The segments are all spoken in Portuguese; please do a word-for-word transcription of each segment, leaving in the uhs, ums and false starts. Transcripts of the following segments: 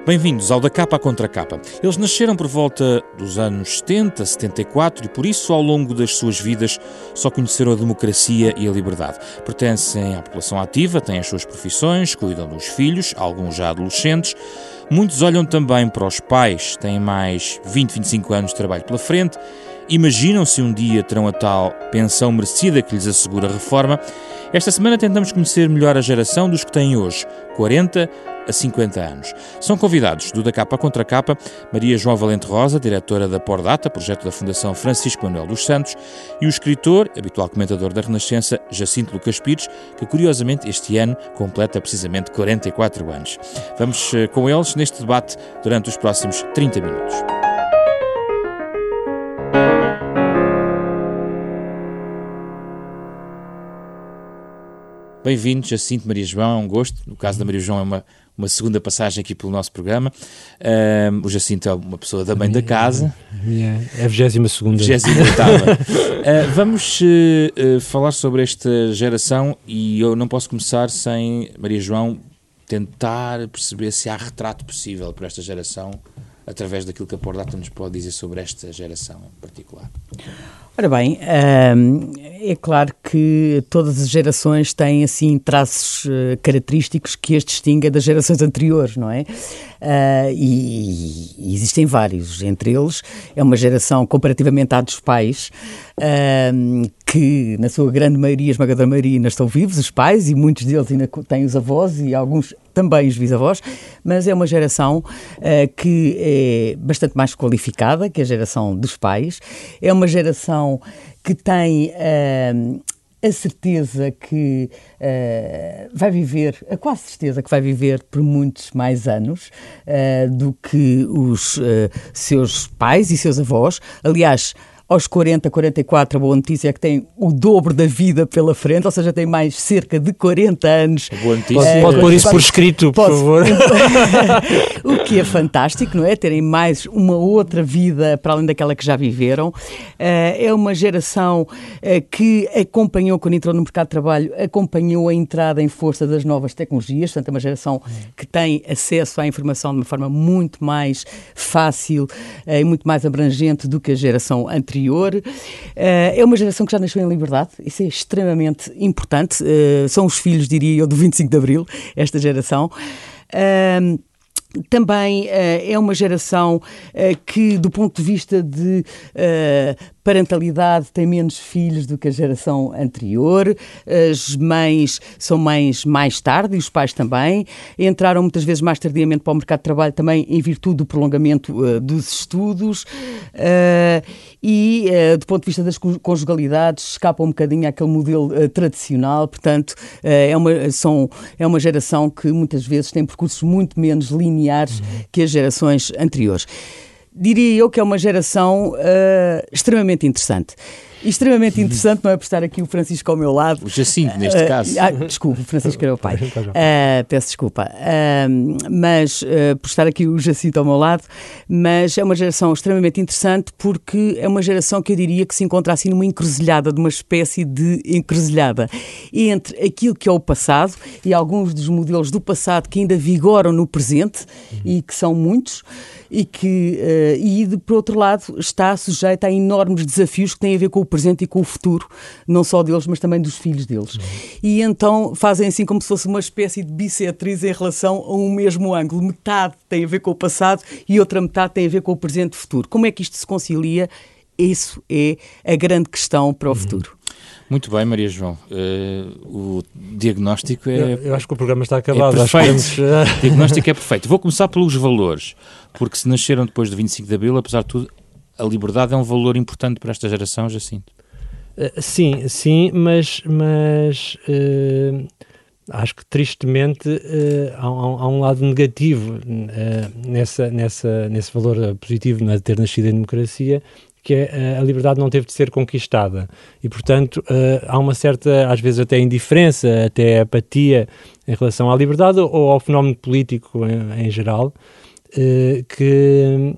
Bem-vindos ao Da Capa à Contra Capa. Eles nasceram por volta dos anos setenta, setenta e quatro e por isso ao longo das suas vidas só conheceram a democracia e a liberdade. Pertencem à população ativa, têm as suas profissões, cuidam dos filhos, alguns já adolescentes. Muitos olham também para os pais, têm mais vinte, vinte e cinco anos de trabalho pela frente. Imaginam se um dia terão a tal pensão merecida que lhes assegura a reforma. Esta semana tentamos conhecer melhor a geração dos que têm hoje quarenta a cinquenta anos. São convidados do Da Capa à Contra Capa Maria João Valente Rosa, diretora da Pordata, projeto da Fundação Francisco Manuel dos Santos, e o escritor, habitual comentador da Renascença, Jacinto Lucas Pires, que curiosamente este ano completa precisamente quarenta e quatro anos. Vamos com eles neste debate durante os próximos trinta minutos. Bem-vindos, Jacinto, Maria João, é um gosto. No caso da Maria João é uma, uma segunda passagem aqui pelo nosso programa. Um, o Jacinto é uma pessoa da bem da casa. É a vigésima segunda. vigésima oitava. uh, vamos uh, uh, falar sobre esta geração e eu não posso começar sem, Maria João, tentar perceber se há retrato possível para esta geração através daquilo que a Pordata nos pode dizer sobre esta geração em particular. Ora bem, é claro que todas as gerações têm assim traços característicos que as distinguem das gerações anteriores, não é? E, e existem vários, entre eles é uma geração comparativamente à dos pais, que na sua grande maioria, esmagadora maioria, ainda estão vivos, os pais, e muitos deles ainda têm os avós e alguns também os bisavós, mas é uma geração uh, que é bastante mais qualificada que a geração dos pais, é uma geração que tem uh, a certeza que uh, vai viver, a quase certeza que vai viver por muitos mais anos uh, do que os uh, seus pais e seus avós. Aliás, aos quarenta, quarenta e quatro, a boa notícia é que tem o dobro da vida pela frente, ou seja, tem mais cerca de quarenta anos. A boa notícia. Pode, é, pode pôr isso por escrito, por pode, favor. O que é fantástico, não é? Terem mais uma outra vida para além daquela que já viveram. É uma geração que acompanhou, quando entrou no mercado de trabalho, acompanhou a entrada em força das novas tecnologias, portanto é uma geração que tem acesso à informação de uma forma muito mais fácil e muito mais abrangente do que a geração anterior. É uma geração que já nasceu em liberdade, isso é extremamente importante, são os filhos, diria eu, do vinte e cinco de Abril, esta geração. Também uh, é uma geração uh, que, do ponto de vista de uh, parentalidade, tem menos filhos do que a geração anterior. As mães são mães mais tarde e os pais também. Entraram muitas vezes mais tardiamente para o mercado de trabalho também em virtude do prolongamento uh, dos estudos. Uh, e, uh, do ponto de vista das conjugalidades, escapa um bocadinho àquele modelo uh, tradicional. Portanto, uh, é, uma, são, é uma geração que muitas vezes tem percursos muito menos lineares que as gerações anteriores. Diria eu que é uma geração uh, extremamente interessante. E extremamente interessante não é por estar aqui o Francisco ao meu lado. O Jacinto, neste uh, caso. Ah, desculpa, o Francisco era o pai. Uh, peço desculpa. Uh, mas uh, por estar aqui o Jacinto ao meu lado. Mas é uma geração extremamente interessante porque é uma geração que eu diria que se encontra assim numa encruzilhada, de uma espécie de encruzilhada entre aquilo que é o passado e alguns dos modelos do passado que ainda vigoram no presente, uhum. e que são muitos, e que, uh, e de, por outro lado, está sujeito a enormes desafios que têm a ver com o presente e com o futuro, não só deles, mas também dos filhos deles. Uhum. E então fazem assim como se fosse uma espécie de bissetriz em relação a um mesmo ângulo. Metade tem a ver com o passado e outra metade tem a ver com o presente e futuro. Como é que isto se concilia? Isso é a grande questão para o uhum. futuro. Muito bem, Maria João. Uh, o diagnóstico é... Eu, eu acho que o programa está acabado. É perfeito. Acho que temos... O diagnóstico é perfeito. Vou começar pelos valores, porque se nasceram depois do vinte e cinco de Abril, apesar de tudo, a liberdade é um valor importante para esta geração, Jacinto. Uh, sim, sim, mas, mas uh, acho que tristemente uh, há, há um lado negativo uh, nessa, nessa, nesse valor positivo, não é, de ter nascido em democracia, que é, a liberdade não teve de ser conquistada e, portanto, uh, há uma certa, às vezes até indiferença, até apatia em relação à liberdade ou ao fenómeno político em, em geral, uh, que,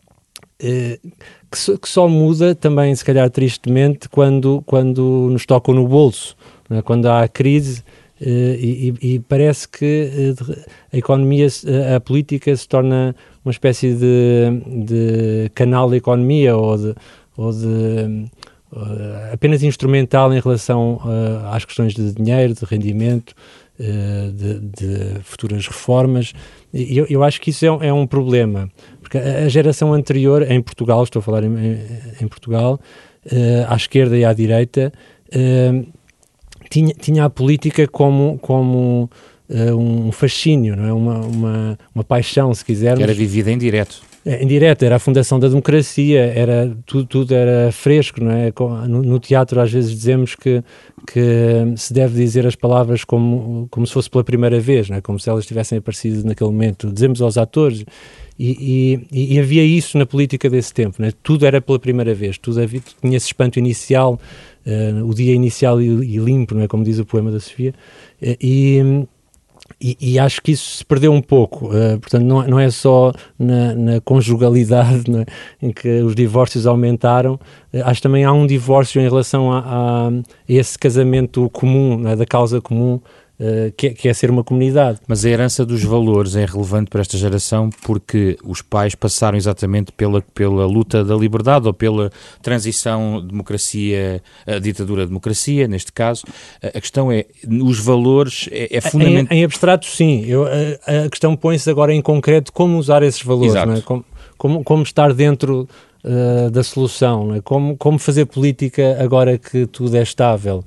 uh, que, so, que só muda também, se calhar tristemente, quando, quando nos tocam no bolso, né? Quando há crise e, e parece que a economia, a política se torna uma espécie de, de canal da economia ou de, ou de uh, apenas instrumental em relação uh, às questões de dinheiro, de rendimento, uh, de, de futuras reformas. E eu, eu acho que isso é um, é um problema, porque a geração anterior, em Portugal, estou a falar em, em Portugal, uh, à esquerda e à direita, uh, tinha, tinha a política como, como uh, um fascínio, não é? uma, uma, uma paixão, se quisermos. Era vivida em direto. Em direto, era a fundação da democracia, era, tudo, tudo era fresco, não é? No, no teatro às vezes dizemos que, que se deve dizer as palavras como, como se fosse pela primeira vez, não é? Como se elas tivessem aparecido naquele momento. Dizemos aos atores, e, e, e havia isso na política desse tempo, não é? Tudo era pela primeira vez, tudo havia, tinha esse espanto inicial, uh, o dia inicial e, e limpo, não é? Como diz o poema da Sofia, e... E, e acho que isso se perdeu um pouco, uh, portanto não, não é só na, na conjugalidade, né, em que os divórcios aumentaram, uh, acho que também há um divórcio em relação a, a, a esse casamento comum, né, da causa comum, uh, que, é, que é ser uma comunidade. Mas a herança dos valores é relevante para esta geração porque os pais passaram exatamente pela, pela luta da liberdade ou pela transição democracia, a ditadura-democracia, neste caso. A questão é, os valores é, é fundamental. Em, em abstrato, sim. Eu, a, a questão põe-se agora em concreto como usar esses valores, não é? como, como, como estar dentro uh, da solução, não é? como, como fazer política agora que tudo é estável.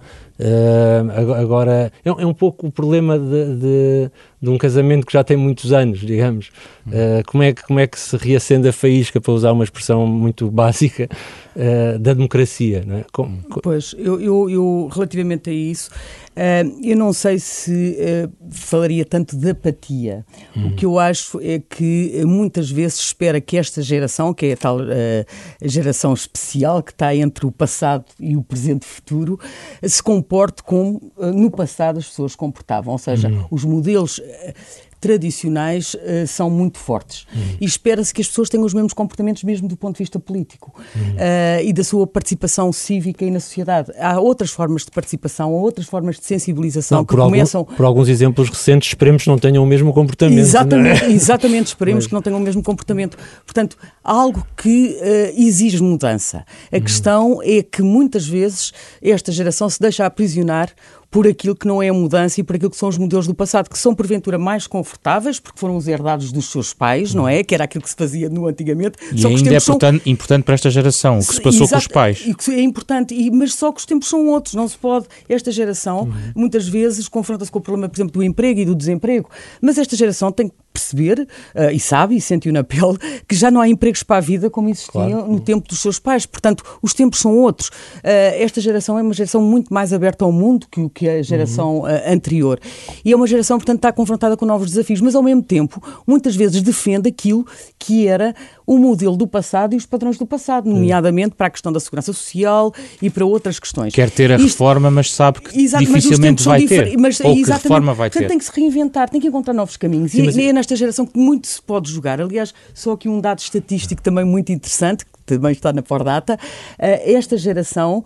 Uh, agora, é, é um pouco o problema de, de, de um casamento que já tem muitos anos, digamos. Uh, como, é que, como é que se reacende a faísca, para usar uma expressão muito básica, uh, da democracia, não é? Com, com... Pois, eu, eu, eu relativamente a isso, uh, eu não sei se uh, falaria tanto de apatia. Uhum. O que eu acho é que muitas vezes espera que esta geração, que é a tal uh, geração especial que está entre o passado e o presente e futuro, se comporte como uh, no passado as pessoas se comportavam, ou seja, uhum. os modelos uh, tradicionais uh, são muito fortes uhum. e espera-se que as pessoas tenham os mesmos comportamentos mesmo do ponto de vista político uhum. uh, e da sua participação cívica e na sociedade. Há outras formas de participação, há outras formas de sensibilização não, que por começam... Algum, por alguns exemplos recentes, esperemos que não tenham o mesmo comportamento. Exatamente, não é? exatamente esperemos Mas... que não tenham o mesmo comportamento. Portanto, algo que uh, exige mudança. A uhum. questão é que muitas vezes esta geração se deixa aprisionar por aquilo que não é a mudança e por aquilo que são os modelos do passado, que são porventura mais confortáveis, porque foram os herdados dos seus pais, não é? Que era aquilo que se fazia no antigamente. E só que ainda é são... importante, importante para esta geração, o que se passou Exato, com os pais. É importante, e, mas só que os tempos são outros, não se pode... Esta geração, uhum. muitas vezes, confronta-se com o problema, por exemplo, do emprego e do desemprego, mas esta geração tem que perceber, uh, e sabe, e sentiu na pele, que já não há empregos para a vida como existiam claro. no tempo dos seus pais. Portanto, os tempos são outros. Uh, esta geração é uma geração muito mais aberta ao mundo que, que a geração uhum. uh, anterior. E é uma geração, portanto, que está confrontada com novos desafios, mas ao mesmo tempo, muitas vezes defende aquilo que era o modelo do passado e os padrões do passado, nomeadamente para a questão da segurança social e para outras questões. Quer ter a Isto, reforma, mas sabe que exato, dificilmente vai ter. Mas, ou que reforma vai portanto, ter. tem que se reinventar, tem que encontrar novos caminhos. Sim, e, mas... e é nesta geração que muito se pode jogar. Aliás, só aqui um dado estatístico também muito interessante, que também está na Pordata. Esta geração...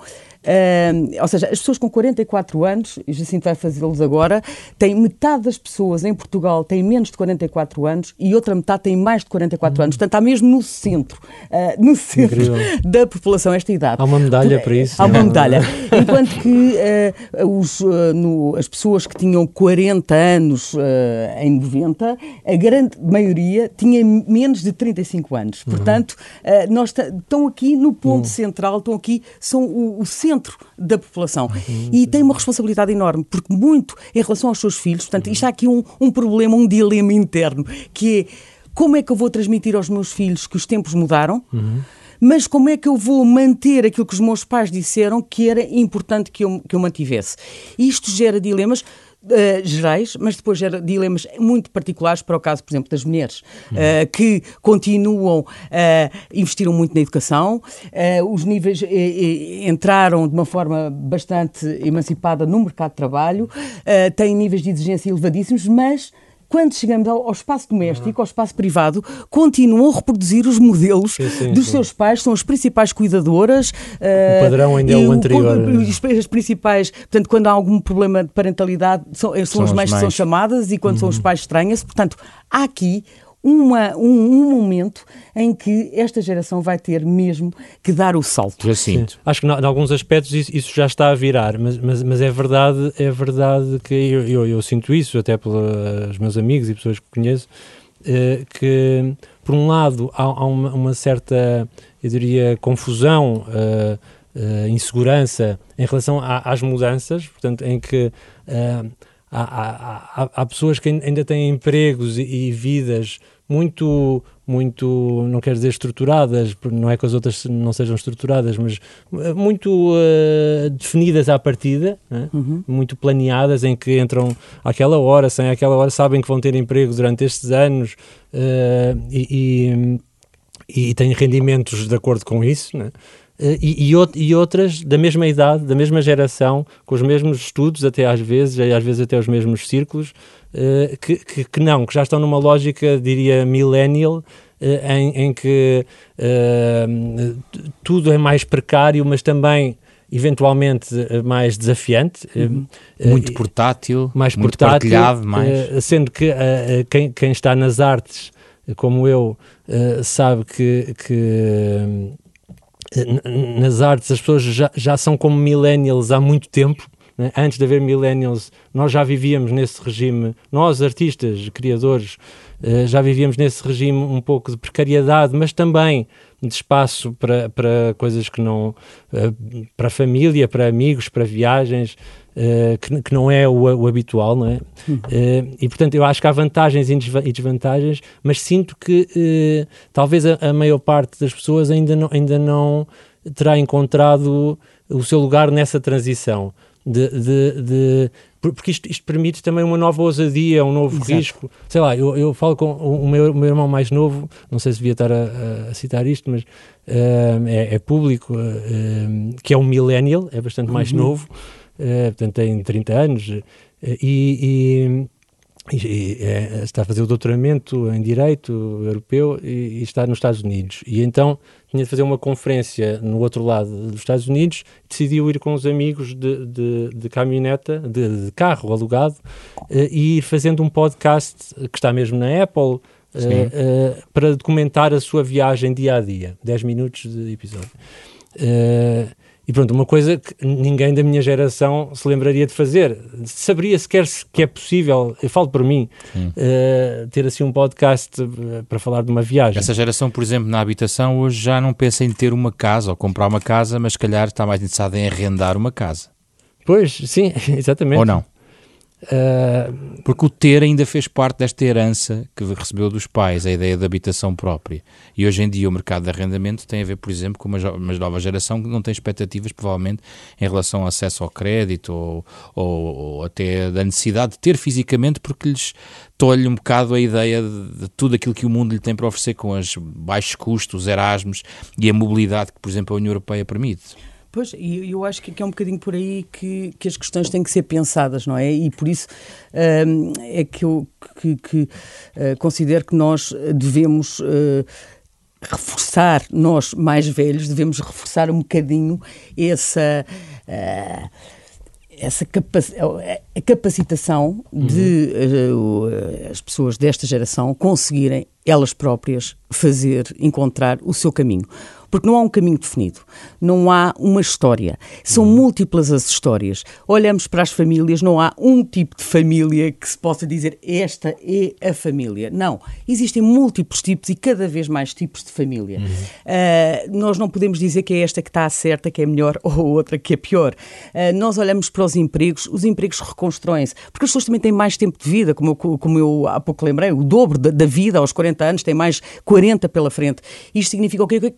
Uh, ou seja, as pessoas com quarenta e quatro anos, e Jacinto vai fazê-los agora, tem metade das pessoas em Portugal têm menos de quarenta e quatro anos e outra metade tem mais de quarenta e quatro hum. anos. Portanto, está mesmo no centro, uh, no centro Incrível. da população esta idade. Há uma medalha Por, para isso. Há uma medalha. Enquanto que uh, os, uh, no, as pessoas que tinham quarenta anos uh, em noventa, a grande maioria tinha menos de trinta e cinco anos. Uhum. Portanto, uh, nós estão aqui no ponto uhum. central, estão aqui, são o, o centro da população. Uhum. E tem uma responsabilidade enorme, porque muito em relação aos seus filhos, portanto, isto há aqui um, um problema, um dilema interno, que é como é que eu vou transmitir aos meus filhos que os tempos mudaram, uhum. mas como é que eu vou manter aquilo que os meus pais disseram que era importante que eu, que eu mantivesse. E isto gera dilemas Uh, gerais, mas depois gera dilemas muito particulares para o caso, por exemplo, das mulheres, uhum. uh, que continuam, uh, investiram muito na educação, uh, os níveis uh, uh, entraram de uma forma bastante emancipada no mercado de trabalho, uh, têm níveis de exigência elevadíssimos, mas quando chegamos ao, ao espaço doméstico, ao espaço privado, continuam a reproduzir os modelos sim, sim, dos sim. seus pais, são as principais cuidadoras. O padrão ainda é o anterior. O, as principais, portanto, quando há algum problema de parentalidade, são, são, são as mães que são chamadas e quando uhum. são os pais estranha-se. Portanto, há aqui Uma, um, um momento em que esta geração vai ter mesmo que dar o salto. Jacinto. Acho que em alguns aspectos isso, isso já está a virar, mas, mas, mas é verdade, é verdade que eu, eu, eu sinto isso, até pelos meus amigos e pessoas que conheço, eh, que por um lado há, há uma, uma certa, eu diria, confusão, eh, eh, insegurança em relação a, às mudanças, portanto, em que eh, há, há, há, há pessoas que ainda têm empregos e, e vidas muito, muito, não quero dizer estruturadas, não é que as outras não sejam estruturadas, mas muito uh, definidas à partida, né? Uhum. Muito planeadas, em que entram àquela hora, sem àquela hora, sabem que vão ter emprego durante estes anos uh, e, e, e têm rendimentos de acordo com isso, né? Uh, e, e, e outras da mesma idade, da mesma geração, com os mesmos estudos até às vezes, e às vezes até os mesmos círculos, uh, que, que, que não, que já estão numa lógica, diria, millennial, uh, em, em que uh, tudo é mais precário, mas também eventualmente mais desafiante. Uhum. Uh, muito portátil, mais muito portátil, partilhado, mais. Uh, sendo que uh, quem, quem está nas artes, como eu, uh, sabe que... que nas artes as pessoas já, já são como millennials há muito tempo, né? Antes de haver millennials nós já vivíamos nesse regime, nós artistas, criadores, já vivíamos nesse regime um pouco de precariedade, mas também de espaço para, para coisas que não, para a família, para amigos, para viagens, que, que não é o, o habitual, não é? Uhum. E portanto eu acho que há vantagens e desvantagens, mas sinto que talvez a, a maior parte das pessoas ainda não, ainda não terá encontrado o seu lugar nessa transição. De, de, de, porque isto, isto permite também uma nova ousadia, um novo Exato. risco. Sei lá, eu, eu falo com o meu, o meu irmão mais novo, não sei se devia estar a, a citar isto, mas uh, é, é público, uh, que é um millennial, é bastante uhum. mais novo, uh, portanto tem trinta anos, uh, e, e, e é, está a fazer o doutoramento em Direito Europeu e, e está nos Estados Unidos. E então tinha de fazer uma conferência no outro lado dos Estados Unidos, decidiu ir com os amigos de, de, de caminhoneta, de, de carro alugado, uh, e ir fazendo um podcast que está mesmo na Apple, uh, uh, para documentar a sua viagem dia a dia, dez minutos de episódio. Uh, e pronto, uma coisa que ninguém da minha geração se lembraria de fazer. Saberia sequer se que é possível, eu falo por mim, uh, ter assim um podcast para falar de uma viagem. Essa geração, por exemplo, na habitação, hoje já não pensa em ter uma casa ou comprar uma casa, mas se calhar está mais interessada em arrendar uma casa. Pois, sim, exatamente. Ou não? Uh, porque o ter ainda fez parte desta herança que recebeu dos pais, a ideia de habitação própria, e hoje em dia o mercado de arrendamento tem a ver, por exemplo, com uma, uma nova geração que não tem expectativas provavelmente em relação ao acesso ao crédito ou, ou, ou até da necessidade de ter fisicamente, porque lhes tolhe um bocado a ideia de, de tudo aquilo que o mundo lhe tem para oferecer com os baixos custos, os Erasmus e a mobilidade que, por exemplo, a União Europeia permite. Pois, e eu acho que é um bocadinho por aí que, que as questões têm que ser pensadas, não é? E por isso um, é que eu que, que, uh, considero que nós devemos uh, reforçar, nós mais velhos, devemos reforçar um bocadinho essa... Uh, essa capac- a capacitação de uhum. uh, as pessoas desta geração conseguirem elas próprias fazer, encontrar o seu caminho. Porque não há um caminho definido, não há uma história, são uhum. múltiplas as histórias. Olhamos para as famílias, não há um tipo de família que se possa dizer esta é a família. Não, existem múltiplos tipos e cada vez mais tipos de família. Uhum. Uh, nós não podemos dizer que é esta que está certa, que é melhor, ou outra que é pior. Uh, nós olhamos para os empregos, os empregos reconstroem-se, porque as pessoas também têm mais tempo de vida, como eu, como eu há pouco lembrei, o dobro da, da vida aos quarenta anos, tem mais quarenta pela frente. Isto significa o quê? O que é que nós vamos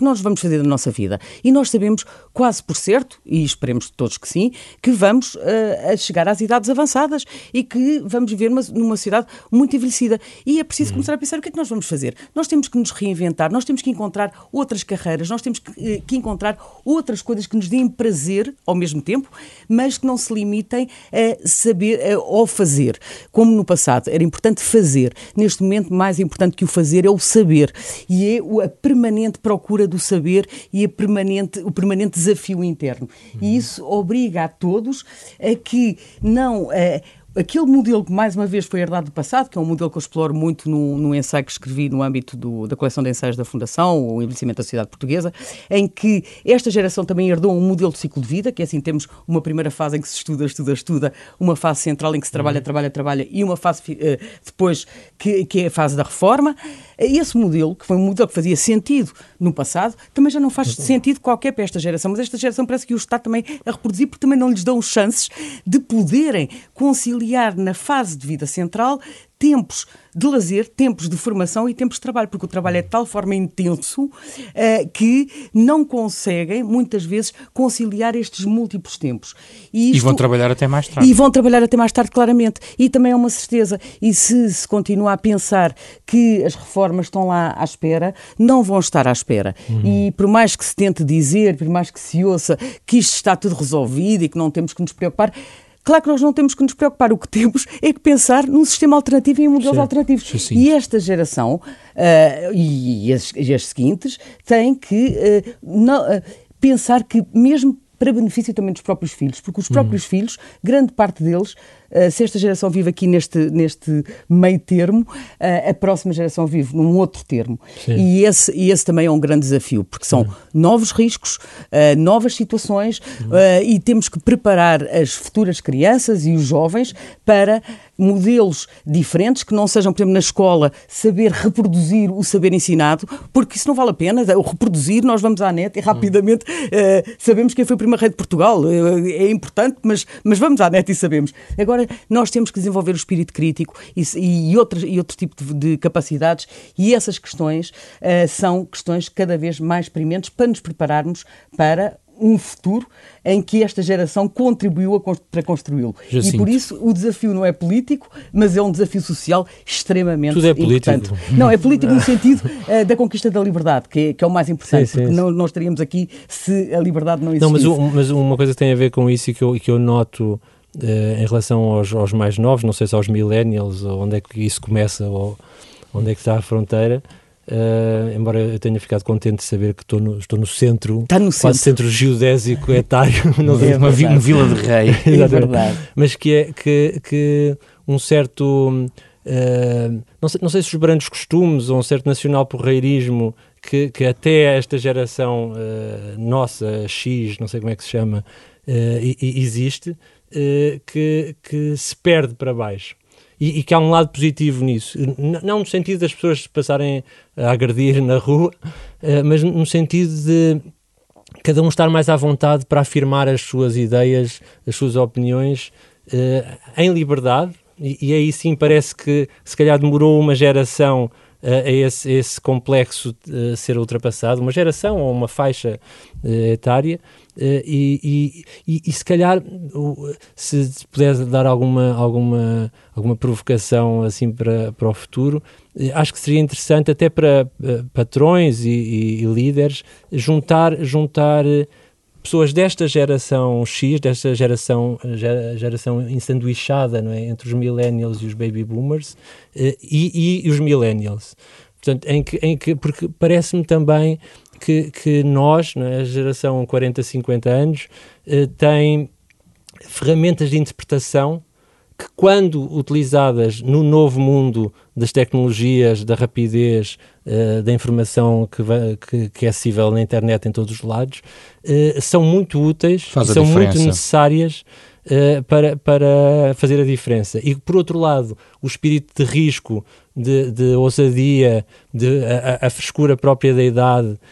fazer da nossa vida. E nós sabemos, quase por certo, e esperemos todos que sim, que vamos uh, a chegar às idades avançadas e que vamos viver numa, numa sociedade muito envelhecida. E é preciso começar a pensar o que é que nós vamos fazer. Nós temos que nos reinventar, nós temos que encontrar outras carreiras, nós temos que, que encontrar outras coisas que nos deem prazer ao mesmo tempo, mas que não se limitem a saber ou fazer. Como no passado era importante fazer, neste momento mais importante que o fazer é o saber. E é a permanente procura do saber e a permanente, o permanente desafio interno. E isso obriga a todos a que não... A, Aquele modelo que, mais uma vez, foi herdado do passado, que é um modelo que eu exploro muito no, no ensaio que escrevi no âmbito do, da coleção de ensaios da Fundação, o Envelhecimento da Sociedade Portuguesa, em que esta geração também herdou um modelo de ciclo de vida, que é assim, temos uma primeira fase em que se estuda, estuda, estuda, uma fase central em que se trabalha, trabalha, trabalha, e uma fase uh, depois que, que é a fase da reforma. Esse modelo, que foi um modelo que fazia sentido no passado, também já não faz sentido qualquer para esta geração, mas esta geração parece que o está também a reproduzir, porque também não lhes dão chances de poderem conciliar na fase de vida central tempos de lazer, tempos de formação e tempos de trabalho, porque o trabalho é de tal forma intenso uh, que não conseguem, muitas vezes, conciliar estes múltiplos tempos. E, isto, e vão trabalhar até mais tarde. E vão trabalhar até mais tarde, claramente. E também é uma certeza. E se se continua a pensar que as reformas estão lá à espera, não vão estar à espera. Uhum. E por mais que se tente dizer, por mais que se ouça que isto está tudo resolvido e que não temos que nos preocupar, claro que nós não temos que nos preocupar, o que temos é que pensar num sistema alternativo e em modelos sim, alternativos. Sim, sim. E esta geração uh, e, as, e as seguintes têm que uh, não, uh, pensar que mesmo para benefício também dos próprios filhos, porque os próprios uhum. filhos, grande parte deles, uh, se esta geração vive aqui neste, neste meio termo, uh, a próxima geração vive num outro termo. E esse, e esse também é um grande desafio, porque são uhum. novos riscos, uh, novas situações, uhum. uh, e temos que preparar as futuras crianças e os jovens para modelos diferentes, que não sejam, por exemplo, na escola, saber reproduzir o saber ensinado, porque isso não vale a pena. O reproduzir, nós vamos à net e rapidamente uh, sabemos quem foi o primeiro rei de Portugal. Uh, é importante, mas, mas vamos à net e sabemos. Agora, nós temos que desenvolver o espírito crítico e, e, outros, e outro tipo de, de capacidades, e essas questões uh, são questões cada vez mais prementes para nos prepararmos para um futuro em que esta geração contribuiu a const- para construí-lo. Jacinto. E por isso o desafio não é político, mas é um desafio social extremamente Tudo é importante. político. Não, é político no sentido uh, da conquista da liberdade, que é, que é o mais importante, sim, sim, porque sim. Não, não estaríamos aqui se a liberdade não existisse. Não, mas, um, mas uma coisa que tem a ver com isso e que eu, que eu noto uh, em relação aos, aos mais novos, não sei se aos millennials, ou onde é que isso começa, ou onde é que está a fronteira. Uh, embora eu tenha ficado contente de saber que estou no, estou no centro, está no quase centro, centro geodésico etário, não é uma, uma vila de rei, é verdade. Mas que é que, que um certo, uh, não, sei, não sei se os brandos costumes ou um certo nacional porreirismo que, que até esta geração uh, nossa, X, não sei como é que se chama, uh, e, e existe, uh, que, que se perde para baixo. E, e que há um lado positivo nisso, N- não no sentido das pessoas passarem a agredir na rua, uh, mas no sentido de cada um estar mais à vontade para afirmar as suas ideias, as suas opiniões, uh, em liberdade, e, e aí sim parece que se calhar demorou uma geração uh, a esse, esse complexo uh, ser ultrapassado, uma geração ou uma faixa uh, etária. Uh, e, e, e se calhar uh, se puder dar alguma, alguma, alguma provocação assim para, para o futuro, uh, acho que seria interessante até para uh, patrões e, e, e líderes juntar, juntar uh, pessoas desta geração X, desta geração, gera, geração ensanduichada, não é? Entre os millennials e os baby boomers, uh, e, e os millennials. Portanto, em que, em que, porque parece-me também que, que nós, não é, a geração quarenta, cinquenta anos, eh, tem ferramentas de interpretação que, quando utilizadas no novo mundo das tecnologias, da rapidez, eh, da informação que, vai, que, que é acessível na internet em todos os lados, eh, são muito úteis, são muito necessárias Uh, para, para fazer a diferença. E, por outro lado, o espírito de risco, de, de ousadia, de, a, a frescura própria da idade, uh,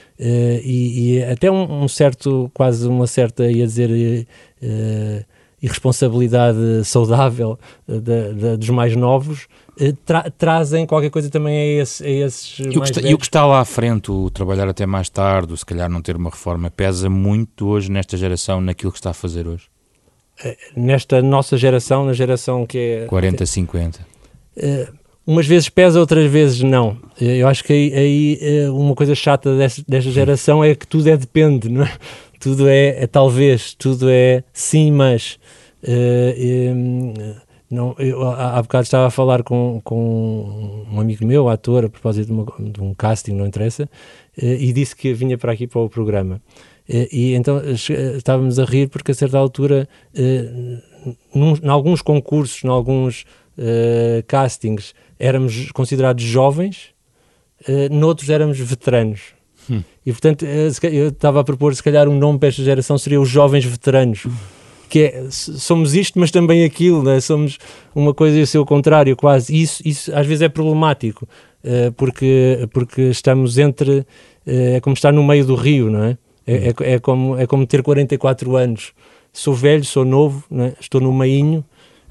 e, e até um, um certo, quase uma certa, ia dizer, uh, irresponsabilidade saudável uh, da, da, dos mais novos, Tra- trazem qualquer coisa também a, esse, a esses e o, mais está, velhos. E o que está lá à frente, o trabalhar até mais tarde, o se calhar não ter uma reforma, pesa muito hoje nesta geração, naquilo que está a fazer hoje? Nesta nossa geração, na geração que é... quarenta, cinquenta. Uh, umas vezes pesa, outras vezes não. Eu acho que aí, aí uma coisa chata desta, desta geração é que tudo é depende, não é? Tudo é, é talvez, tudo é sim, mas... Uh, um, Não, eu, há, há bocado estava a falar com, com um amigo meu, ator, a propósito de, uma, de um casting, não interessa, e disse que vinha para aqui para o programa. E então estávamos a rir porque a certa altura, num, em alguns concursos, em alguns uh, castings, éramos considerados jovens, uh, noutros éramos veteranos. Hum. E portanto, eu estava a propor, se calhar um nome para esta geração seria os jovens veteranos. Que é, somos isto, mas também aquilo, né? Somos uma coisa e o seu contrário, quase. Isso, isso às vezes é problemático, uh, porque, porque estamos entre, uh, é como estar no meio do rio, não é? É, é, é, como, é como ter quarenta e quatro anos. Sou velho, sou novo, né? Estou no meinho.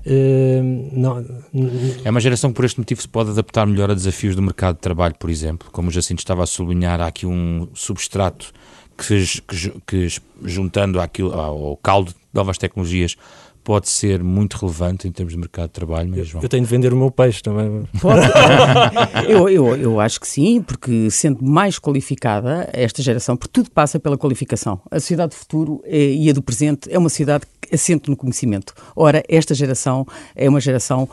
Uh, não, é uma geração que por este motivo se pode adaptar melhor a desafios do mercado de trabalho, por exemplo. Como o Jacinto estava a sublinhar, há aqui um substrato que, que, que juntando àquilo, ao caldo de novas tecnologias, pode ser muito relevante em termos de mercado de trabalho mesmo. Eu, eu tenho de vender o meu peixe também. Pode. eu, eu, eu acho que sim, porque sendo mais qualificada esta geração, porque tudo passa pela qualificação. A sociedade do futuro é, e a do presente é uma sociedade assente no conhecimento. Ora, esta geração é uma geração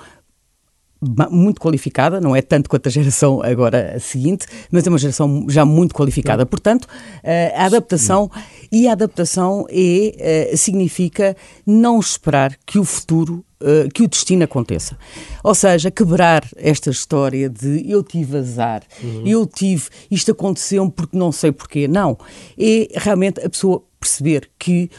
muito qualificada, não é tanto quanto a geração agora a seguinte, mas é uma geração já muito qualificada. Portanto, a adaptação, e a adaptação é, significa não esperar que o futuro, que o destino aconteça. Ou seja, quebrar esta história de eu tive azar, uhum. eu tive, isto aconteceu porque não sei porquê. Não, é realmente a pessoa perceber que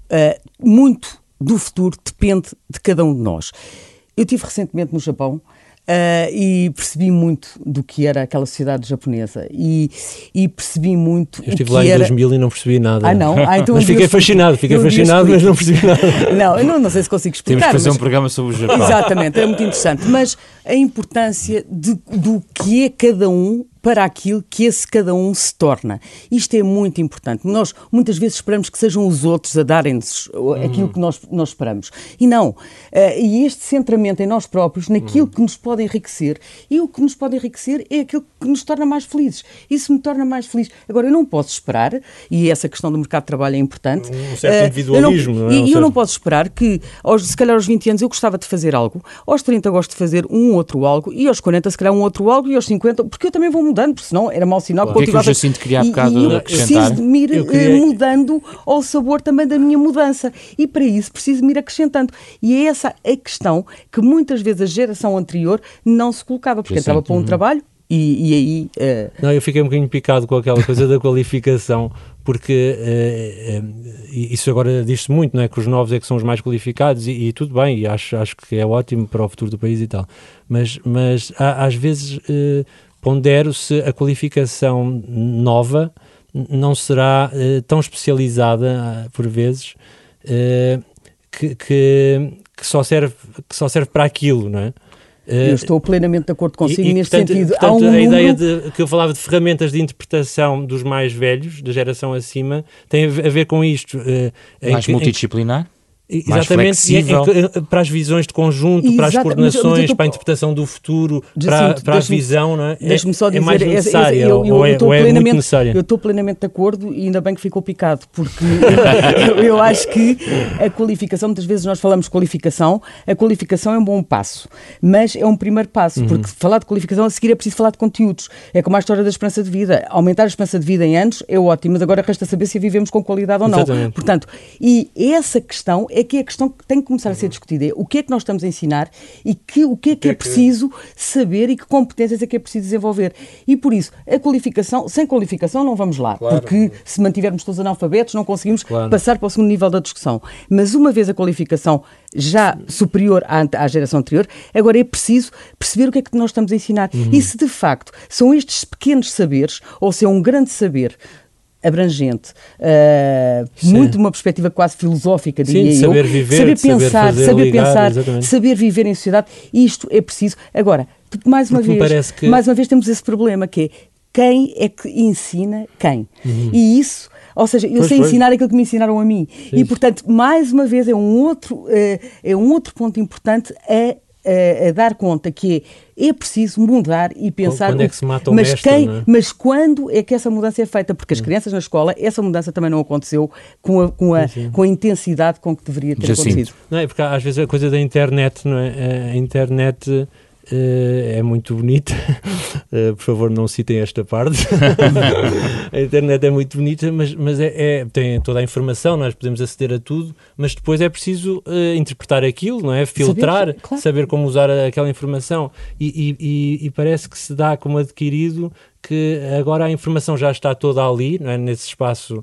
uh, muito do futuro depende de cada um de nós. Eu estive recentemente no Japão uh, e percebi muito do que era aquela sociedade japonesa e, e percebi muito. Eu estive o que lá em era... dois mil e não percebi nada. Ah, não? Ah, então mas fiquei fascinado, fiquei fascinado, mas não percebi nada. Não, eu não, não sei se consigo explicar. Temos que fazer mas... um programa sobre o Japão. Exatamente, é muito interessante. Mas a importância de, do que é cada um para aquilo que esse cada um se torna. Isto é muito importante. Nós muitas vezes esperamos que sejam os outros a darem-nos aquilo que nós, nós esperamos. E não. Uh, e este centramento em nós próprios, naquilo que nos pode enriquecer, e o que nos pode enriquecer é aquilo que nos torna mais felizes. Isso me torna mais feliz. Agora, eu não posso esperar, e essa questão do mercado de trabalho é importante. Um certo individualismo. Uh, não, não é? E um eu certo... não posso esperar que, aos, se calhar aos vinte anos, eu gostava de fazer algo, aos trinta gosto de fazer um outro algo, e aos quarenta, se calhar um outro algo, e aos cinquenta, porque eu também vou mudando, porque senão era mau sinal. Claro. O que é que o Jacinto queria há bocado e, e eu acrescentar? preciso de me ir queria... mudando ao sabor também da minha mudança. E para isso preciso me ir acrescentando. E é essa a questão que muitas vezes a geração anterior não se colocava, porque Jacinto. entrava para um uhum. trabalho e, e aí... Uh... Não, eu fiquei um bocadinho picado com aquela coisa da qualificação, porque uh, uh, isso agora diz-se muito, não é? Que os novos é que são os mais qualificados e, e tudo bem, e acho, acho que é ótimo para o futuro do país e tal. Mas, mas há, às vezes... Uh, pondero se a qualificação nova não será uh, tão especializada, uh, por vezes, uh, que, que, que, só serve, que só serve para aquilo, não é? Uh, eu estou plenamente de acordo consigo e, neste portanto, sentido. Portanto, Há um a número... ideia de, que eu falava de ferramentas de interpretação dos mais velhos, da geração acima, tem a ver com isto. Uh, mais que, multidisciplinar? Exatamente, em, em, para as visões de conjunto, Exato, para as coordenações, mas, mas tô... para a interpretação do futuro, para, para a visão, não é? Deixa-me só dizer, é mais necessária, eu, eu, eu, ou, é, eu ou é plenamente, muito necessária? Eu estou plenamente de acordo e ainda bem que ficou picado, porque eu, eu acho que a qualificação, muitas vezes nós falamos de qualificação, a qualificação é um bom passo, mas é um primeiro passo, uhum. porque falar de qualificação a seguir é preciso falar de conteúdos. É como a história da esperança de vida. Aumentar a esperança de vida em anos é ótimo, mas agora resta saber se a vivemos com qualidade ou não. Exatamente. Portanto, e essa questão é que é a questão que tem que começar a ser discutida. É o que é que nós estamos a ensinar e que, o que é que é preciso saber e que competências é que é preciso desenvolver. E por isso, a qualificação, sem qualificação não vamos lá, claro. Porque se mantivermos todos analfabetos não conseguimos claro. Passar para o segundo nível da discussão. Mas uma vez a qualificação já superior à, à geração anterior, agora é preciso perceber o que é que nós estamos a ensinar. Uhum. E se de facto são estes pequenos saberes ou se é um grande saber abrangente, uh, muito uma perspectiva quase filosófica, diria Sim, eu. Saber viver, saber pensar, saber, fazer, saber, ligar, pensar exatamente. Saber viver em sociedade, isto é preciso. Agora, Porque, mais uma Porque vez, que... mais uma vez temos esse problema que é quem é que ensina quem. Uhum. E isso, ou seja, eu pois sei foi. ensinar aquilo que me ensinaram a mim. Sim. E, portanto, mais uma vez, é um outro, é um outro ponto importante a A, a dar conta que é, é preciso mudar e pensar... Quando é que se mata o mas, mestre, quem, não é? mas quando é que essa mudança é feita? Porque as hum. crianças na escola, essa mudança também não aconteceu com a, com a, com a intensidade com que deveria ter Já acontecido. Sim. Não é? Porque às vezes a coisa da internet, não é? A internet... Uh, é muito bonita, uh, por favor não citem esta parte. A internet é muito bonita, mas, mas é, é, tem toda a informação, nós podemos aceder a tudo, mas depois é preciso uh, interpretar aquilo, não é? Filtrar, saber, claro. saber como usar aquela informação e, e, e parece que se dá como adquirido que agora a informação já está toda ali, não é? Nesse espaço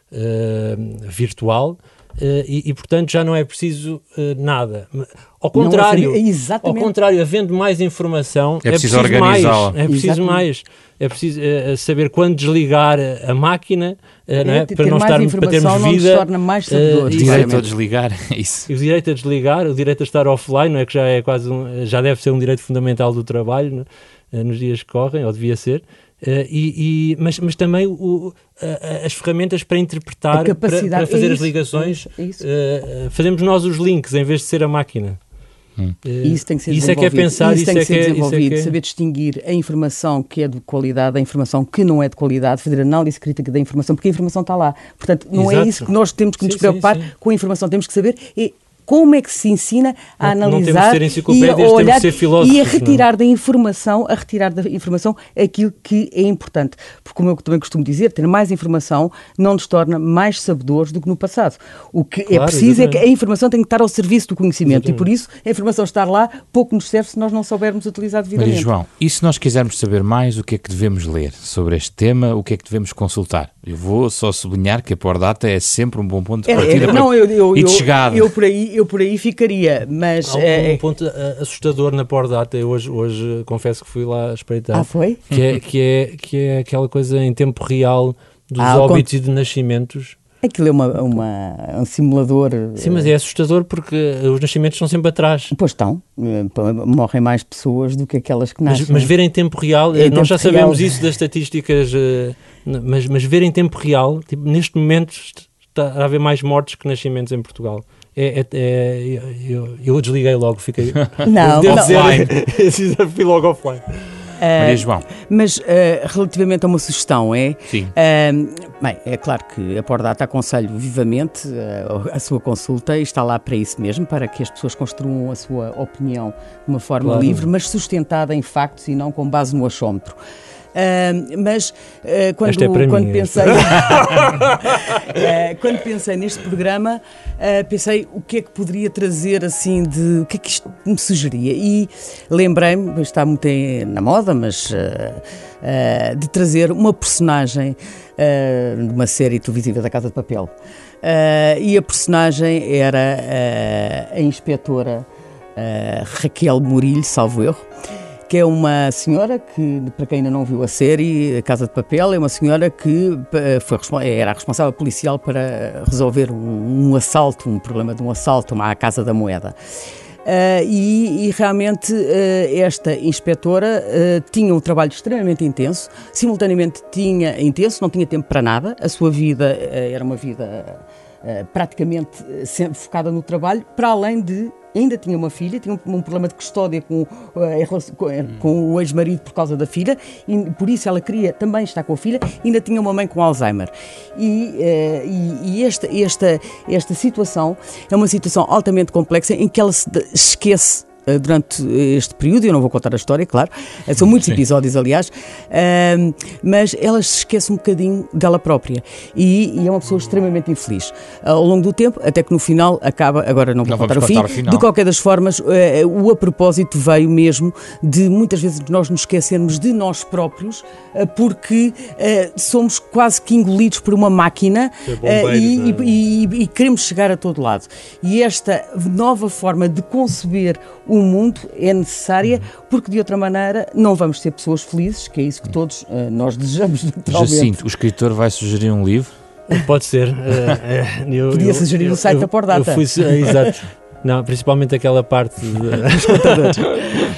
uh, virtual. Uh, e, e, portanto, já não é preciso uh, nada. Ao contrário, é ao contrário, havendo mais informação, é preciso, é preciso organizá-la. mais. É preciso exatamente. mais. É preciso uh, saber quando desligar a máquina, uh, é, não é? Para não estar para termos não vida. Nos torna mais sabedores. Uh, o direito a desligar, isso. O direito a desligar, o direito a estar offline, não é? Que já é quase um, já deve ser um direito fundamental do trabalho, é? uh, nos dias que correm, ou devia ser. Uh, e, e, mas, mas também o, uh, as ferramentas para interpretar, para, para fazer é as ligações, é isso, é isso. Uh, fazemos nós os links em vez de ser a máquina. Hum. Uh, isso tem que ser isso é que é pensar, isso, isso tem é que ser que é, desenvolvido, isso é que é... saber distinguir a informação que é de qualidade, a informação que não é de qualidade, fazer análise crítica da informação, porque a informação está lá. Portanto, não Exato. é isso que nós temos que nos sim, preocupar sim, sim. com a informação, temos que saber... É, como é que se ensina a não, analisar não e a olhar e a retirar não. da informação, a retirar da informação aquilo que é importante. Porque, como eu também costumo dizer, ter mais informação não nos torna mais sabedores do que no passado. O que claro, é preciso exatamente. é que a informação tem que estar ao serviço do conhecimento exatamente. e, por isso, a informação estar lá pouco nos serve se nós não soubermos utilizar devidamente. Maria João, e se nós quisermos saber mais, o que é que devemos ler sobre este tema, o que é que devemos consultar? Eu vou só sublinhar que a Pordata é sempre um bom ponto de partida é, é, para... não, eu, eu, e de chegada. Eu, eu por aí Eu por aí ficaria, mas... Há um, é... um ponto assustador na Pordata, eu hoje, hoje confesso que fui lá espreitar. Ah, foi? Que é, que é, que é aquela coisa em tempo real dos ah, óbitos cont... e de nascimentos. Aquilo é uma, uma, um simulador... Sim, mas é assustador porque os nascimentos estão sempre atrás. Pois estão. Morrem mais pessoas do que aquelas que nascem. Mas, mas ver em tempo real, em nós tempo já sabemos real. isso das estatísticas, mas, mas ver em tempo real, tipo, neste momento está a haver mais mortes que nascimentos em Portugal. É, é, é, eu, eu desliguei logo, fiquei... Não, não. Offline. Fui logo offline. Uh, Maria João. Mas uh, relativamente a uma sugestão, é? Sim. Uh, bem, é claro que a Pordata aconselho vivamente uh, a sua consulta e está lá para isso mesmo, para que as pessoas construam a sua opinião de uma forma claro. livre, mas sustentada em factos e não com base no achómetro. Uh, mas uh, quando, é quando mim, pensei uh, quando pensei neste programa uh, pensei o que é que poderia trazer assim de o que é que isto me sugeria e lembrei-me, está muito na moda, mas uh, uh, de trazer uma personagem uh, de uma série televisiva da Casa de Papel uh, e a personagem era uh, a inspetora uh, Raquel Murilho, salvo erro, que é uma senhora que, para quem ainda não viu a série, a Casa de Papel, é uma senhora que foi, era a responsável policial para resolver um, um assalto, um problema de um assalto à Casa da Moeda. Uh, e, e realmente uh, esta inspetora uh, tinha um trabalho extremamente intenso, simultaneamente tinha intenso, não tinha tempo para nada, a sua vida uh, era uma vida uh, praticamente uh, sempre focada no trabalho, para além de ainda tinha uma filha, tinha um, um problema de custódia com, com, com o ex-marido por causa da filha, e por isso ela queria também estar com a filha, ainda tinha uma mãe com Alzheimer. E, uh, e, e esta, esta, esta situação é uma situação altamente complexa em que ela se esquece durante este período, eu não vou contar a história, claro, são muitos episódios, aliás, uh, mas ela se esquece um bocadinho dela própria e, e é uma pessoa extremamente infeliz. Uh, ao longo do tempo, até que no final acaba, agora não vou não contar o fim, o de qualquer das formas, uh, o a propósito veio mesmo de muitas vezes nós nos esquecermos de nós próprios, uh, porque uh, somos quase que engolidos por uma máquina uh, e, e, e, e queremos chegar a todo lado. E esta nova forma de conceber o mundo é necessária, porque de outra maneira não vamos ser pessoas felizes, que é isso que todos uh, nós desejamos naturalmente. Jacinto, o escritor vai sugerir um livro? Pode ser. Uh, uh, eu, Podia eu, sugerir eu, o site eu, da Pordata. Eu fui, uh, exato. Não, principalmente aquela parte de...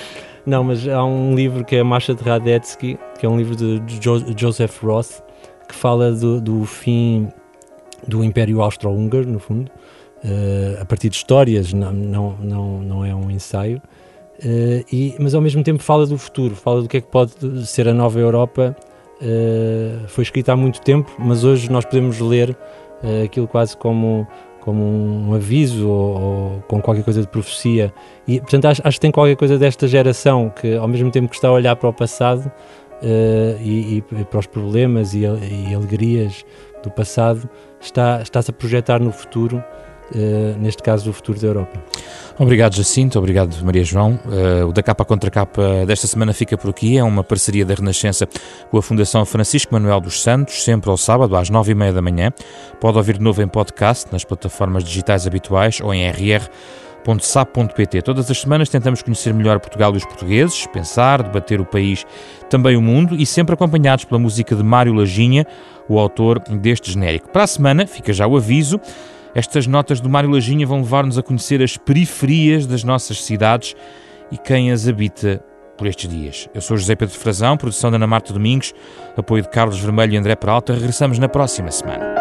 Não, mas há um livro que é a Marcha de Radetzky, que é um livro de jo- Joseph Roth, que fala do, do fim do Império Austro-Húngaro, no fundo, uh, a partir de histórias, não, não, não, não é um ensaio, uh, e, mas ao mesmo tempo fala do futuro, fala do que é que pode ser a nova Europa. Uh, foi escrita há muito tempo, mas hoje nós podemos ler uh, aquilo quase como, como um aviso ou, ou com qualquer coisa de profecia, e portanto acho, acho que tem qualquer coisa desta geração que ao mesmo tempo que está a olhar para o passado uh, e, e para os problemas e, e alegrias do passado, está, está-se a projetar no futuro, uh, neste caso o futuro da Europa. Obrigado, Jacinto. Obrigado, Maria João. Uh, o Da Capa Contra Capa desta semana fica por aqui. É uma parceria da Renascença com a Fundação Francisco Manuel dos Santos, sempre ao sábado às nove e meia da manhã. Pode ouvir de novo em podcast, nas plataformas digitais habituais ou em r r ponto s a p ponto p t. Todas as semanas tentamos conhecer melhor Portugal e os portugueses, pensar, debater o país, também o mundo, e sempre acompanhados pela música de Mário Lajinha, o autor deste genérico. Para a semana, fica já o aviso, estas notas do Mário Lajinha vão levar-nos a conhecer as periferias das nossas cidades e quem as habita por estes dias. Eu sou José Pedro Frazão, produção da Ana Marta Domingos, apoio de Carlos Vermelho e André Peralta. Regressamos na próxima semana.